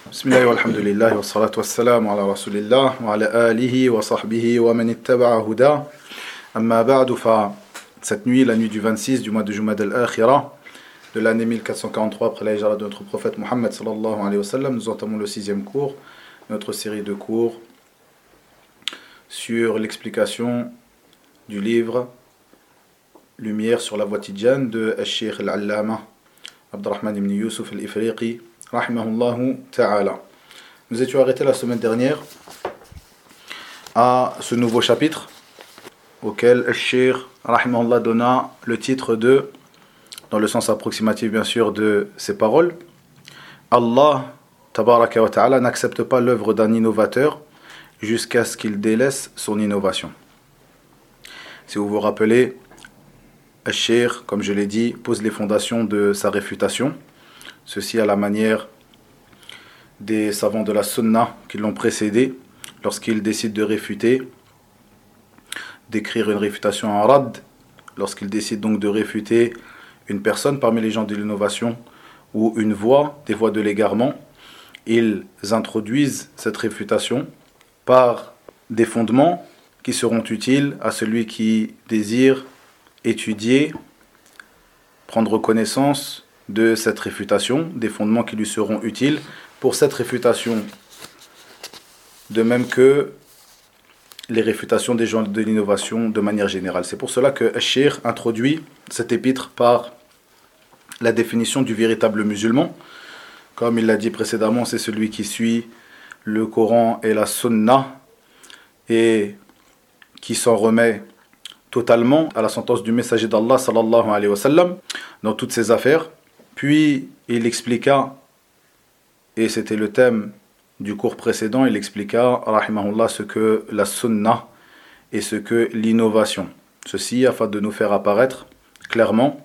Bismillah wa alhamdulillah wa salatu wa salam ala rasulillah wa ala alihi wa sahbihi wa man ittaba'a huda. Amma ba'du, cette nuit, la nuit du 26 du mois de Jumad al-Akhira de l'année 1443 après la hijra de notre prophète Muhammad sallallahu alayhi wa sallam, nous entamons le 6e cours, notre série de cours sur l'explication du livre Lumière sur la voie tidjane de Al-Sheikh al-Allama Abdurrahman ibn Yusuf al-Ifriqi rahimahullahu ta'ala. Nous étions arrêtés la semaine dernière à ce nouveau chapitre auquel Al-Sheikh rahimahullah donna le titre de, dans le sens approximatif bien sûr de ses paroles, Allah tabaraka wa ta'ala n'accepte pas l'œuvre d'un innovateur jusqu'à ce qu'il délaisse son innovation. Si vous vous rappelez, Al-Sheikh, comme je l'ai dit, pose les fondations de sa réfutation. Ceci à la manière des savants de la Sunna qui l'ont précédé, lorsqu'ils décident de réfuter, d'écrire une réfutation en rad, lorsqu'ils décident donc de réfuter une personne parmi les gens de l'innovation ou une voie, des voies de l'égarement, ils introduisent cette réfutation par des fondements qui seront utiles à celui qui désire étudier, prendre connaissance de cette réfutation, des fondements qui lui seront utiles pour cette réfutation, de même que les réfutations des gens de l'innovation de manière générale. C'est pour cela que Al-Sheikh introduit cet épître par la définition du véritable musulman. Comme il l'a dit précédemment, c'est celui qui suit le Coran et la Sunna et qui s'en remet totalement à la sentence du messager d'Allah sallallahu alayhi wa sallam dans toutes ses affaires. Puis il expliqua, et c'était le thème du cours précédent, il expliqua, rahimahullah, ce que la sunna et ce que l'innovation. Ceci afin de nous faire apparaître clairement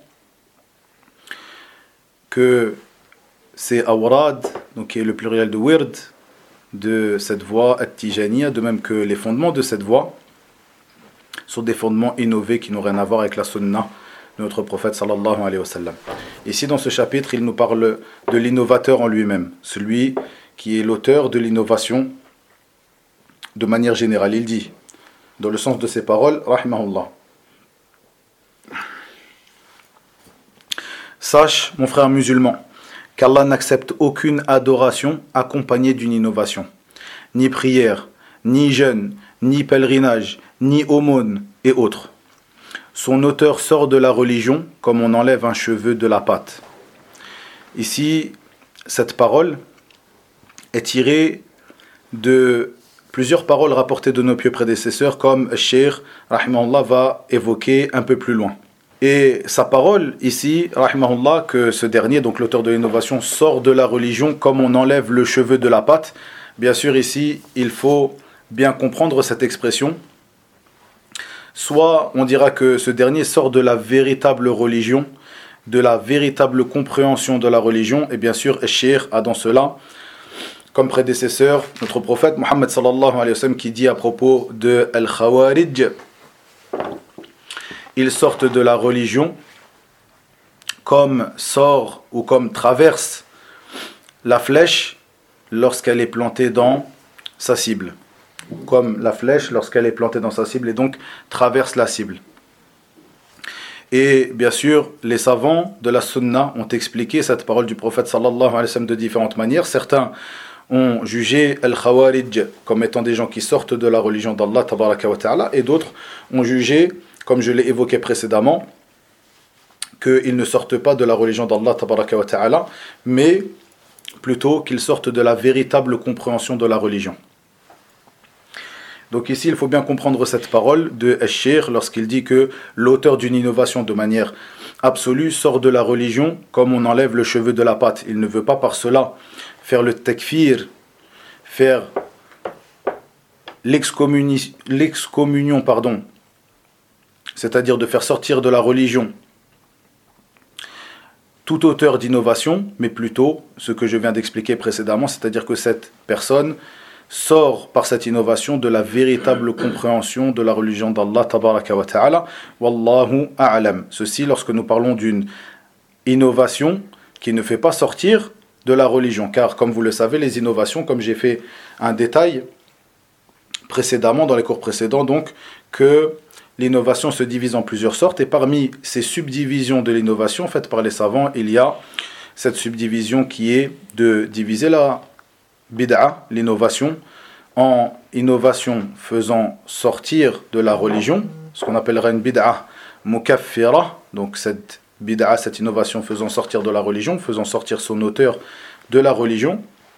que c'est awrad, donc qui est le pluriel de wird, de cette voie at-tijaniya, de même que les fondements de cette voie sont des fondements innovés qui n'ont rien à voir avec la sunna de notre prophète sallallahu alayhi wa sallam. Ici dans ce chapitre, il nous parle de l'innovateur en lui-même, celui qui est l'auteur de l'innovation de manière générale. Il dit, dans le sens de ses paroles, rahimahullah: sache, mon frère musulman, qu'Allah n'accepte aucune adoration accompagnée d'une innovation, ni prière, ni jeûne, ni pèlerinage, ni aumône et autres. Son auteur sort de la religion comme on enlève un cheveu de la pâte. Ici, cette parole est tirée de plusieurs paroles rapportées de nos pieux prédécesseurs, comme Al-Sheikh rahimahullah va évoquer un peu plus loin. Et sa parole ici, rahimahullah, que ce dernier, donc l'auteur de l'innovation, sort de la religion comme on enlève le cheveu de la pâte. Bien sûr, ici, il faut bien comprendre cette expression. Soit on dira que ce dernier sort de la véritable religion, de la véritable compréhension de la religion, et bien sûr, Al-Sheikh a dans cela comme prédécesseur notre prophète Muhammad sallallahu alayhi wa sallam qui dit à propos de Al-Khawarij: ils sortent de la religion comme sort ou comme traverse la flèche lorsqu'elle est plantée dans sa cible. Comme la flèche lorsqu'elle est plantée dans sa cible et donc traverse la cible. Et bien sûr, les savants de la Sunna ont expliqué cette parole du prophète sallallahu alayhi wa sallam de différentes manières. Certains ont jugé Al-Khawarij comme étant des gens qui sortent de la religion d'Allah tabaraka wa ta'ala, et d'autres ont jugé, comme je l'ai évoqué précédemment, qu'ils ne sortent pas de la religion d'Allah tabaraka wa ta'ala, mais plutôt qu'ils sortent de la véritable compréhension de la religion. Donc ici, il faut bien comprendre cette parole de Al-Sheikh lorsqu'il dit que l'auteur d'une innovation de manière absolue sort de la religion comme on enlève le cheveu de la pâte. Il ne veut pas par cela faire le takfir, faire l'excommunion, c'est-à-dire de faire sortir de la religion tout auteur d'innovation, mais plutôt ce que je viens d'expliquer précédemment, c'est-à-dire que cette personne sort par cette innovation de la véritable compréhension de la religion d'Allah tabaraka wa ta'ala. Wallahu a'lam. Ceci lorsque nous parlons d'une innovation qui ne fait pas sortir de la religion. Car, comme vous le savez, les innovations, comme j'ai fait un détail précédemment, dans les cours précédents, donc, que l'innovation se divise en plusieurs sortes, et parmi ces subdivisions de l'innovation faites par les savants, il y a cette subdivision qui est de diviser la bid'a, l'innovation, en innovation faisant sortir de la religion, ce qu'on appellera une bid'a mukaffira, donc cette bid'a, cette innovation faisant sortir de la religion, faisant sortir son auteur de la religion,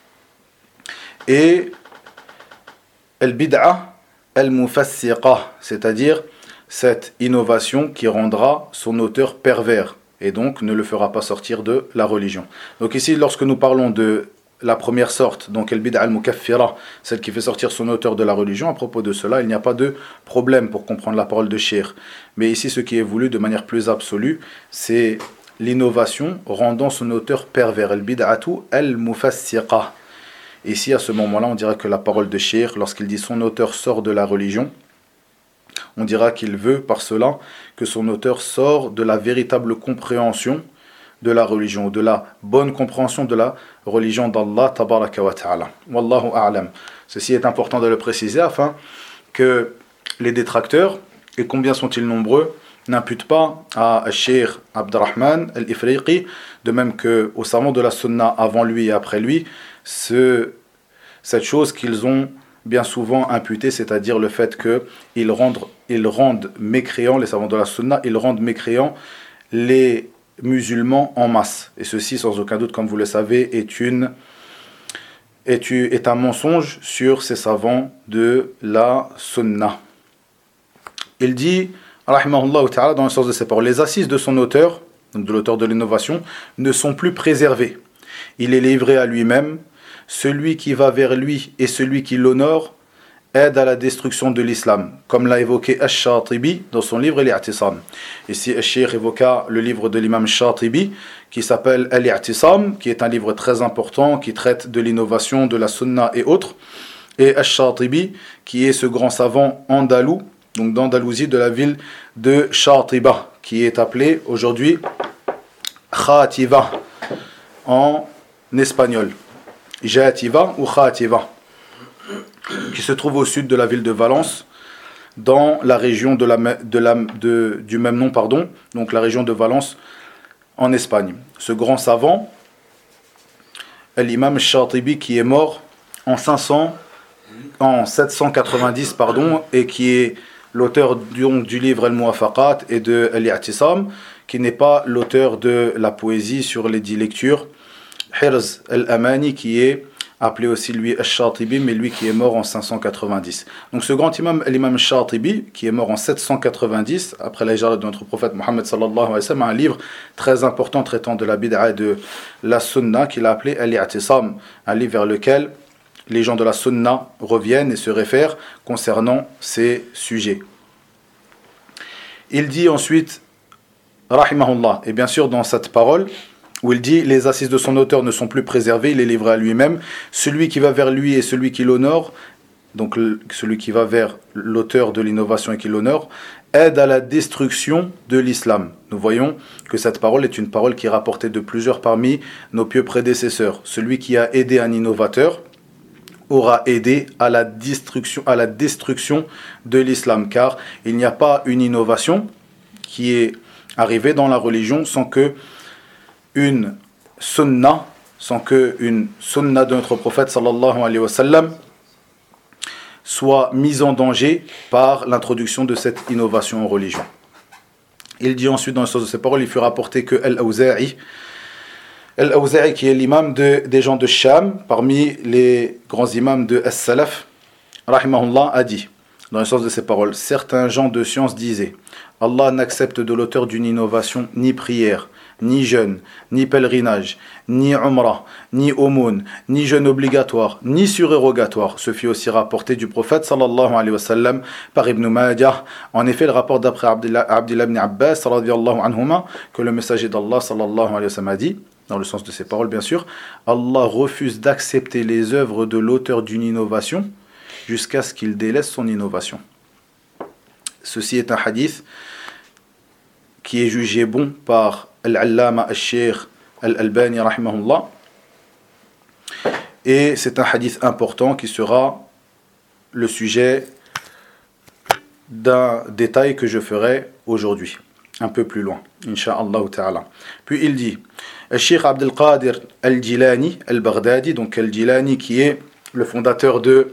et al-bid'a al-mufassiqa, c'est-à-dire cette innovation qui rendra son auteur pervers et donc ne le fera pas sortir de la religion. Donc ici, lorsque nous parlons de la première sorte, donc al-bid'a al-mukaffira, celle qui fait sortir son auteur de la religion, à propos de cela, il n'y a pas de problème pour comprendre la parole de Cheikh. Mais ici, ce qui est voulu de manière plus absolue, c'est l'innovation rendant son auteur pervers, al-bid'atu al-mufassiqa. Ici, à ce moment-là, on dira que la parole de Cheikh, lorsqu'il dit son auteur sort de la religion, on dira qu'il veut par cela que son auteur sort de la véritable compréhension de la religion, de la bonne compréhension de la religion d'Allah tabaraka wa ta'ala. Wallahu a'lam. Ceci est important de le préciser afin que les détracteurs, et combien sont-ils nombreux, n'imputent pas à Cheikh Abdurrahman al-Ifriqi, de même qu'aux savants de la sunna avant lui et après lui, cette chose qu'ils ont bien souvent imputé, c'est-à-dire le fait qu'ils rendent mécréants, les savants de la sunna, ils rendent mécréants les musulmans en masse. Et ceci, sans aucun doute, comme vous le savez, est un mensonge sur ces savants de la sunna. Il dit, rahimahullah ta'ala, dans le sens de ses paroles, les assises de son auteur, donc de l'auteur de l'innovation, ne sont plus préservées. Il est livré à lui-même. Celui qui va vers lui et celui qui l'honore aide à la destruction de l'islam, comme l'a évoqué Ash-Shatibi dans son livre Al-I'tisam. Ici, Ash-Shaykh évoqua le livre de l'imam Shatibi qui s'appelle Al-I'tisam, qui est un livre très important qui traite de l'innovation, de la sunna et autres. Et Ash-Shatibi, qui est ce grand savant andalou, donc d'Andalousie, de la ville de Shatiba, qui est appelé aujourd'hui Khativa en espagnol. Jativa ou Khativa, qui se trouve au sud de la ville de Valence, dans la région du même nom, donc la région de Valence en Espagne. Ce grand savant, l'imam Shatibi, qui est mort en 790, et qui est l'auteur du livre Al-Muwafaqat et de Al-I'tisam, qui n'est pas l'auteur de la poésie sur les 10 lectures, Hirz al-Amani, qui est appelé aussi lui Ash-Shatibi, mais lui qui est mort en 590. Donc ce grand imam, l'imam Shatibi, qui est mort en 790, après la hijra de notre prophète Mohammed sallallahu alayhi wa sallam, a un livre très important traitant de la bid'a et de la sunna, qu'il a appelé Al-I'tisam, un livre vers lequel les gens de la sunna reviennent et se réfèrent concernant ces sujets. Il dit ensuite, rahimahullah, et bien sûr dans cette parole, où il dit, les assises de son auteur ne sont plus préservées, il est livré à lui-même. Celui qui va vers lui et celui qui l'honore, donc celui qui va vers l'auteur de l'innovation et qui l'honore, aide à la destruction de l'islam. Nous voyons que cette parole est une parole qui est rapportée de plusieurs parmi nos pieux prédécesseurs. Celui qui a aidé un innovateur aura aidé à la destruction de l'islam, car il n'y a pas une innovation qui est arrivée dans la religion sans que une sunna de notre prophète sallallahu alayhi wa sallam soit mise en danger par l'introduction de cette innovation en religion. Il dit ensuite dans le sens de ses paroles, il fut rapporté que Al-Awza'i, qui est l'imam des gens de Sham, parmi les grands imams de As-Salaf, rahimahullah, a dit, dans le sens de ses paroles, certains gens de science disaient, Allah n'accepte de l'auteur d'une innovation ni prière, ni jeûne, ni pèlerinage, ni umrah, ni aumône, ni jeûne obligatoire, ni surérogatoire. Ce fut aussi rapporté du prophète sallallahu alayhi wa sallam par Ibn Majah. En effet, le rapport d'après Abdullah ibn Abbas radiyallahu anhuma, que le messager d'Allah sallallahu alayhi wa sallam a dit, dans le sens de ses paroles bien sûr, Allah refuse d'accepter les œuvres de l'auteur d'une innovation jusqu'à ce qu'il délaisse son innovation. Ceci est un hadith qui est jugé bon par Al-Allama Al-Sheikh Al-Albani rahimahullah, Et c'est un hadith important qui sera le sujet d'un détail que je ferai aujourd'hui, un peu plus loin, Inch'Allah ta'ala. Puis il dit, Cheikh Abdel Qadir al-Jilani al-Baghdadi, donc al-Jilani qui est le fondateur de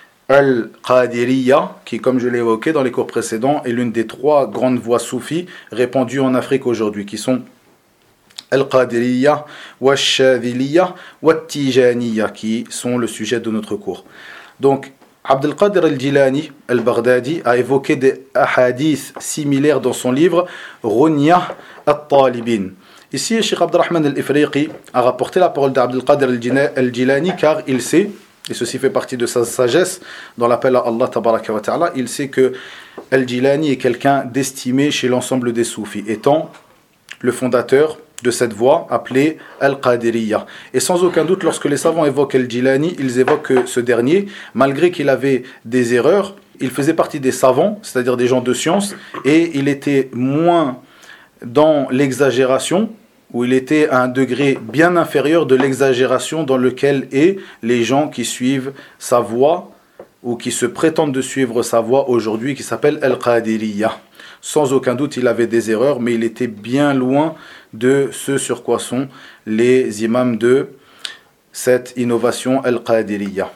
Al-Qadiriyya, qui, comme je l'ai évoqué dans les cours précédents, est l'une des 3 grandes voies soufis répandues en Afrique aujourd'hui, qui sont Al-Qadiriyya, Wash-Shadhiliyya, Wat-Tijaniyya, qui sont le sujet de notre cours. Donc, Abdel Qadir al-Jilani al-Baghdadi a évoqué des hadiths similaires dans son livre Runya al-Talibin. Ici, Cheikh Abdurrahman al-Ifriqi a rapporté la parole d'Abdel Qadir al-Jilani car il sait, et ceci fait partie de sa sagesse, dans l'appel à Allah tabaraka wa ta'ala, il sait que al-Jilani est quelqu'un d'estimé chez l'ensemble des soufis, étant le fondateur de cette voie appelée Al-Qadiriyya. Et sans aucun doute, lorsque les savants évoquent Al-Jilani, ils évoquent ce dernier, malgré qu'il avait des erreurs, il faisait partie des savants, c'est-à-dire des gens de science, et il était moins dans l'exagération, où il était à un degré bien inférieur de l'exagération dans lequel est les gens qui suivent sa voie, ou qui se prétendent de suivre sa voie aujourd'hui, qui s'appelle Al-Qadiriyya. Sans aucun doute, il avait des erreurs, mais il était bien loin de ce sur quoi sont les imams de cette innovation Al-Qadiriyya.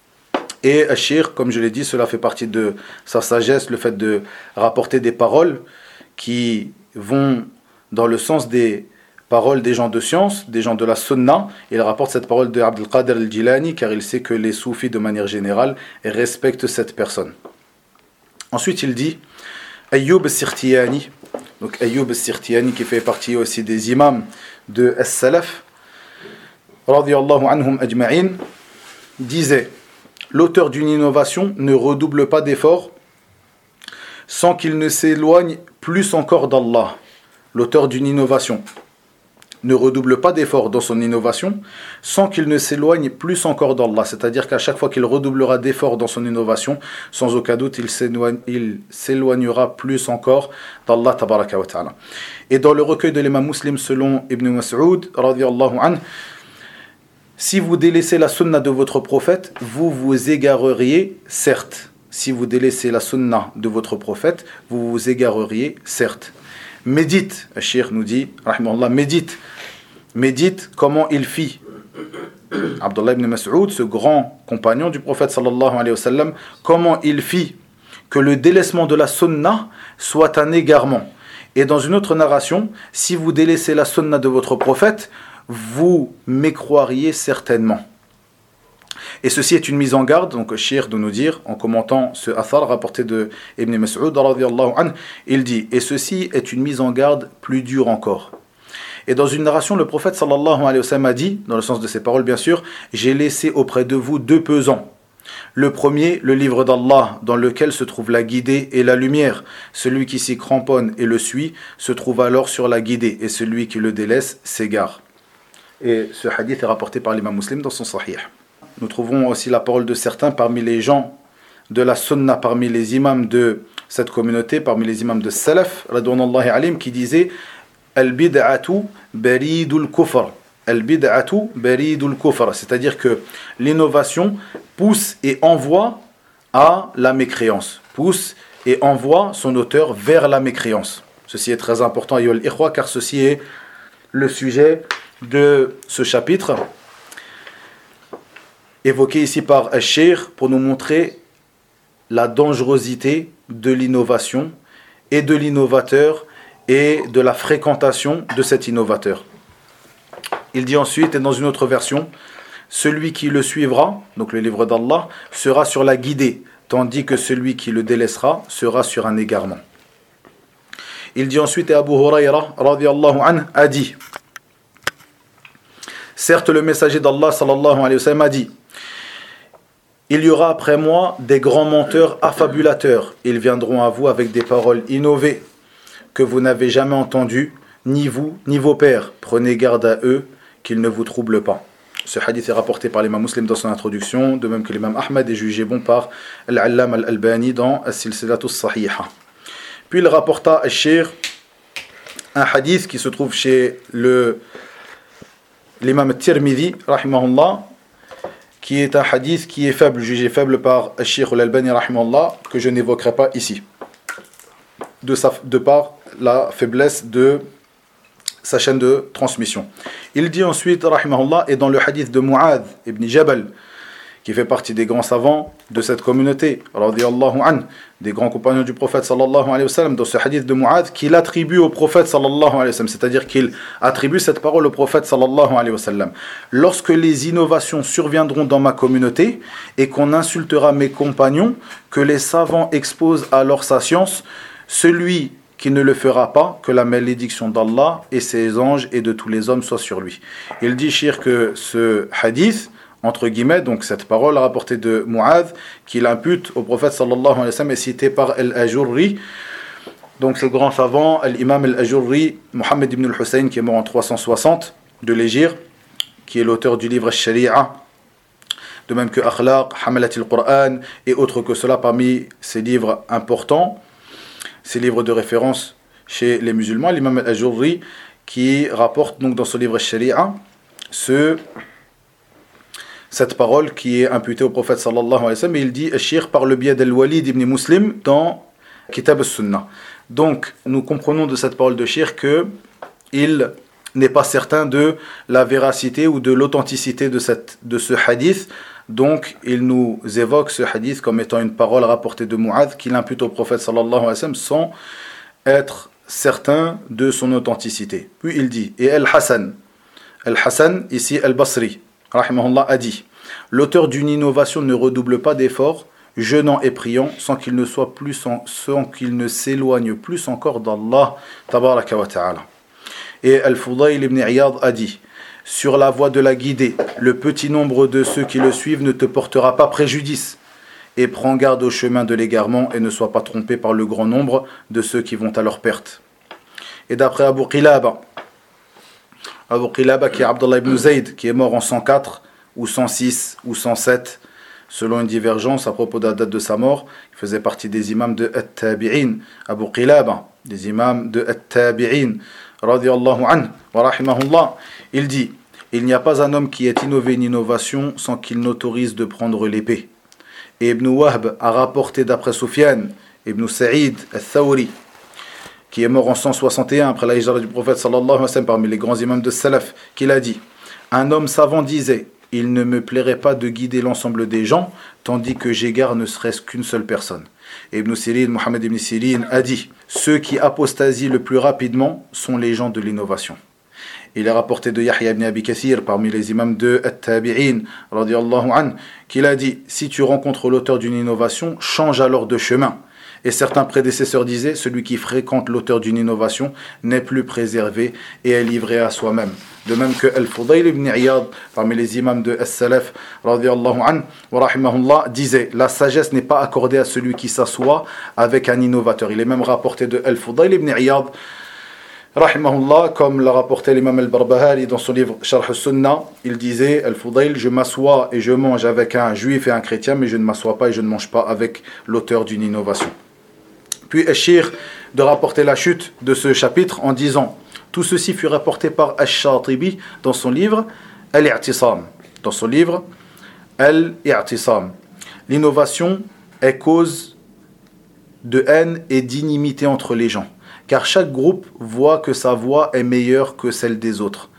Et Al-Shir, comme je l'ai dit, cela fait partie de sa sagesse, le fait de rapporter des paroles qui vont dans le sens des paroles des gens de science, des gens de la sunna. Il rapporte cette parole de Abdel Qadir al-Jilani car il sait que les soufis de manière générale respectent cette personne. Ensuite il dit Ayyub al-Sirtiyani, donc Ayyub al-Sirtiyani qui fait partie aussi des imams de As-Salaf radiyallahu anhum ajma'in, disait: l'auteur d'une innovation ne redouble pas d'efforts sans qu'il ne s'éloigne plus encore d'Allah. L'auteur d'une innovation ne redouble pas d'efforts dans son innovation sans qu'il ne s'éloigne plus encore d'Allah. C'est-à-dire qu'à chaque fois qu'il redoublera d'efforts dans son innovation, sans aucun doute, il s'éloignera plus encore d'Allah tabaraka wa ta'ala. Et dans le recueil de l'imam Muslim selon Ibn Mas'ud, radiyallahu anhu, si vous délaissez la sunna de votre prophète, vous vous égareriez, certes. Si vous délaissez la sunna de votre prophète, vous vous égareriez, certes. Médite, le cheikh nous dit, rahimahullah, médite comment il fit. Abdullah ibn Mas'ud, ce grand compagnon du prophète sallallahu alayhi wa sallam, comment il fit que le délaissement de la sunna soit un égarement. Et dans une autre narration, si vous délaissez la sunna de votre prophète, vous m'écroiriez certainement. Et ceci est une mise en garde, donc le cheikh de nous dire, en commentant ce athar rapporté de Ibn Mas'ud, radiyallahu anhu, il dit, et ceci est une mise en garde plus dure encore. Et dans une narration, le prophète sallallahu alayhi wa sallam a dit, dans le sens de ses paroles bien sûr, j'ai laissé auprès de vous 2 pesants. Le premier, le livre d'Allah, dans lequel se trouve la guidée et la lumière. Celui qui s'y cramponne et le suit se trouve alors sur la guidée, et celui qui le délaisse s'égare. Et ce hadith est rapporté par l'imam Muslim dans son Sahih. Nous trouvons aussi la parole de certains parmi les gens de la sunna, parmi les imams de cette communauté, parmi les imams de Salaf, radouanallahi alim, qui disaient Al-bid'atu baridul kufr. Al-bid'atu baridul kufr. C'est-à-dire que l'innovation pousse et envoie à la mécréance. Pousse et envoie son auteur vers la mécréance. Ceci est très important, ayyuhal ikhwa, car ceci est le sujet de ce chapitre évoqué ici par Al-Cheikh pour nous montrer la dangerosité de l'innovation et de l'innovateur et de la fréquentation de cet innovateur. Il dit ensuite, et dans une autre version, celui qui le suivra, donc le livre d'Allah, sera sur la guidée, tandis que celui qui le délaissera sera sur un égarement. Il dit ensuite, et Abu Hurayra radiyallahu anhu a dit, certes le messager d'Allah sallallahu alayhi wa sallam a dit, il y aura après moi des grands menteurs affabulateurs. Ils viendront à vous avec des paroles innovées que vous n'avez jamais entendues, ni vous, ni vos pères. Prenez garde à eux, qu'ils ne vous troublent pas. Ce hadith est rapporté par l'imam Muslim dans son introduction, de même que l'imam Ahmad est jugé bon par Al-Allam Al-Albani dans As-Silsilatu Sahiha. Puis il rapporta Al-Shir un hadith qui se trouve chez l'imam Tirmidhi, rahimahullah, qui est un hadith qui est faible, jugé faible par Cheikh Al-Albani rahimahullah, que je n'évoquerai pas ici, de par la faiblesse de sa chaîne de transmission. Il dit ensuite rahimahullah, et dans le hadith de Mu'adh ibn Jabal, qui fait partie des grands savants de cette communauté, radiyallahu anhu, des grands compagnons du prophète sallallahu alayhi wa sallam, dans ce hadith de Mu'adh qu'il attribue au prophète sallallahu alayhi wa sallam, c'est-à-dire qu'il attribue cette parole au prophète sallallahu alayhi wa sallam. Lorsque les innovations surviendront dans ma communauté et qu'on insultera mes compagnons, que les savants exposent alors sa science, celui qui ne le fera pas, que la malédiction d'Allah et ses anges et de tous les hommes soit sur lui. Il dit, Cheikh, que ce hadith, entre guillemets, donc cette parole rapportée de Mu'adh, qu'il impute au prophète sallallahu alayhi wa sallam, est citée par Al-Ajurri, donc ce grand savant, l'imam Al-Ajurri, Mohammed ibn al-Hussein, qui est mort en 360 de l'Hégire, qui est l'auteur du livre Al-Shari'a, de même que Akhlaq, Hamalat al-Qur'an, et autres que cela parmi ces livres importants, ces livres de référence chez les musulmans, l'imam Al-Ajurri, qui rapporte donc dans ce livre Al-Shari'a, cette parole qui est imputée au prophète sallallahu alayhi wa sallam, et il dit Al-Shir par le biais d'Al-Walid ibn Muslim dans Kitab al-Sunnah. Donc nous comprenons de cette parole de Shir que il n'est pas certain de la véracité ou de l'authenticité de ce hadith. Donc il nous évoque ce hadith comme étant une parole rapportée de Mu'adh qu'il impute au prophète sallallahu alayhi wa sallam sans être certain de son authenticité. Puis il dit, et Al-Hassan, ici Al-Basri, rahimahullah, a dit, l'auteur d'une innovation ne redouble pas d'efforts, jeûnant et priant, sans qu'il ne s'éloigne plus encore d'Allah tabaraka wa ta'ala. Et Al-Fudayl ibn Iyad a dit, sur la voie de la guidée, le petit nombre de ceux qui le suivent ne te portera pas préjudice, et prends garde au chemin de l'égarement et ne sois pas trompé par le grand nombre de ceux qui vont à leur perte. Et d'après Abu Qilaba qui est Abdullah ibn Zayd, qui est mort en 104 ou 106 ou 107, selon une divergence à propos de la date de sa mort, il faisait partie des imams de At-Tabi'in, Abu Qilaba, des imams de At-Tabi'in, radiyallahu anhu, wa rahimahullah, il dit, il n'y a pas un homme qui ait innové une innovation sans qu'il n'autorise de prendre l'épée. Et Ibn Wahb a rapporté d'après Sufyan, Ibn Sa'id al-Thawri, qui est mort en 161 après la hijra du prophète sallallahu alayhi wa sallam, parmi les grands imams de Salaf, qu'il a dit, un homme savant disait, il ne me plairait pas de guider l'ensemble des gens, tandis que j'égare ne serait-ce qu'une seule personne. Et Ibn Sirin, Mohammed ibn Sirin, a dit, ceux qui apostasient le plus rapidement sont les gens de l'innovation. Il est rapporté de Yahya ibn Abi Kathir, parmi les imams de At-Tabi'in, radiyallahu anhu, qu'il a dit, si tu rencontres l'auteur d'une innovation, change alors de chemin. Et certains prédécesseurs disaient, celui qui fréquente l'auteur d'une innovation n'est plus préservé et est livré à soi-même. De même que Al-Fudayl ibn Iyad, parmi les imams de As-Salaf, radiyallahu anhu, wa rahimahullah, disait, la sagesse n'est pas accordée à celui qui s'assoit avec un innovateur. Il est même rapporté de Al-Fudayl ibn Iyad, rahimahullah, comme l'a rapporté l'imam al-Barbahari dans son livre Sharh al-Sunnah, il disait, Al-Fudayl, je m'assois et je mange avec un juif et un chrétien, mais je ne m'assois pas et je ne mange pas avec l'auteur d'une innovation. Puis Al-Shir de rapporter la chute de ce chapitre en disant, tout ceci fut rapporté par Ash-Shatibi dans son livre Al-I'tisam. Dans son livre Al-I'tisam. L'innovation est cause de haine et d'inimité entre les gens, car chaque groupe voit que sa voix est meilleure que celle des autres.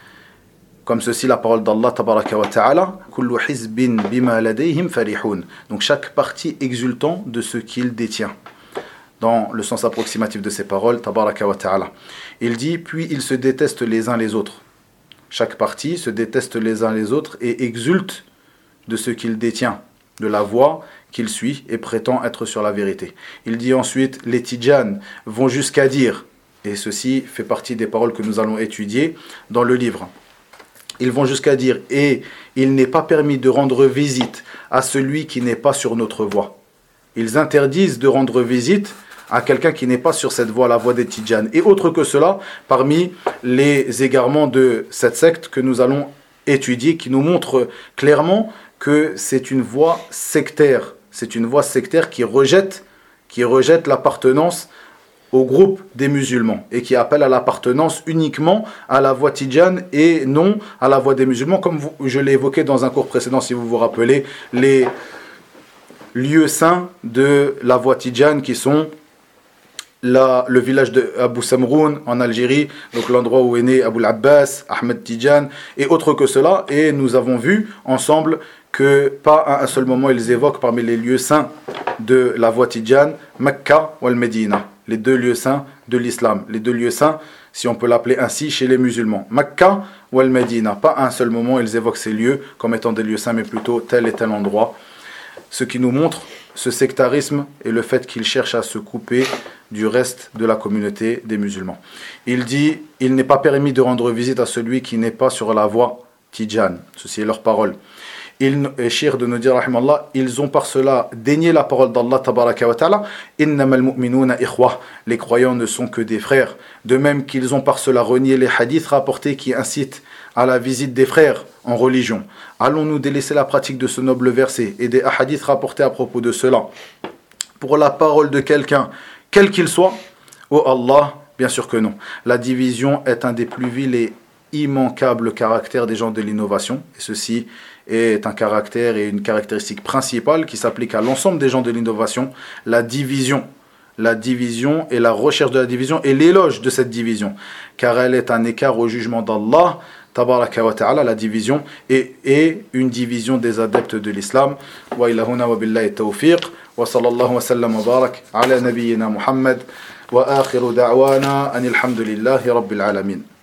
Comme ceci, la parole d'Allah tabaraka wa ta'ala, kullu hizbin bima ladayhim farihun. Donc chaque parti exultant de ce qu'il détient. Dans le sens approximatif de ces paroles, tabaraka wa ta'ala. Il dit, puis ils se détestent les uns les autres. Chaque parti se déteste les uns les autres et exulte de ce qu'il détient, de la voie qu'il suit et prétend être sur la vérité. Il dit ensuite, les Tidjanes vont jusqu'à dire, et ceci fait partie des paroles que nous allons étudier dans le livre. Ils vont jusqu'à dire, et il n'est pas permis de rendre visite à celui qui n'est pas sur notre voie. Ils interdisent de rendre visite à quelqu'un qui n'est pas sur cette voie, la voie des Tidjanes. Et autre que cela, parmi les égarements de cette secte que nous allons étudier, qui nous montre clairement que c'est une voie sectaire. C'est une voie sectaire qui rejette l'appartenance au groupe des musulmans et qui appelle à l'appartenance uniquement à la voie tidjane et non à la voie des musulmans, comme je l'ai évoqué dans un cours précédent, si vous vous rappelez, les lieux saints de la voie tidjane qui sont le village de Abu Samroun en Algérie, donc l'endroit où est né Abu al-Abbas, Ahmed Tidjane et autres que cela. Et nous avons vu ensemble que pas à un seul moment ils évoquent parmi les lieux saints de la voie Tidjane Mecca ou Al-Medina, les deux lieux saints de l'islam, les deux lieux saints, si on peut l'appeler ainsi, chez les musulmans. Mecca ou Al-Medina, pas à un seul moment ils évoquent ces lieux comme étant des lieux saints, mais plutôt tel et tel endroit. Ce qui nous montre ce sectarisme et le fait qu'il cherche à se couper du reste de la communauté des musulmans. Il dit, il n'est pas permis de rendre visite à celui qui n'est pas sur la voie Tidjane. Ceci est leur parole. Il est cher de nous dire, rahimallah, ils ont par cela dénié la parole d'Allah, tabaraka wa ta'ala, innamal mu'minuna ikhwah, les croyants ne sont que des frères. De même qu'ils ont par cela renié les hadiths rapportés qui incitent à la visite des frères en religion. Allons-nous délaisser la pratique de ce noble verset et des hadiths rapportés à propos de cela pour la parole de quelqu'un, quel qu'il soit? Oh Allah, bien sûr que non. La division est un des plus vils et immanquables caractères des gens de l'innovation. Et ceci est un caractère et une caractéristique principale qui s'applique à l'ensemble des gens de l'innovation. La division et la recherche de la division et l'éloge de cette division. Car elle est un écart au jugement d'Allah, tabaraka wa ta'ala, la division, et une division des adeptes de l'islam. Wa ilahuna wa billahi tawfiq. وصلى الله وسلم وبارك على نبينا محمد وآخر دعوانا أن الحمد لله رب العالمين.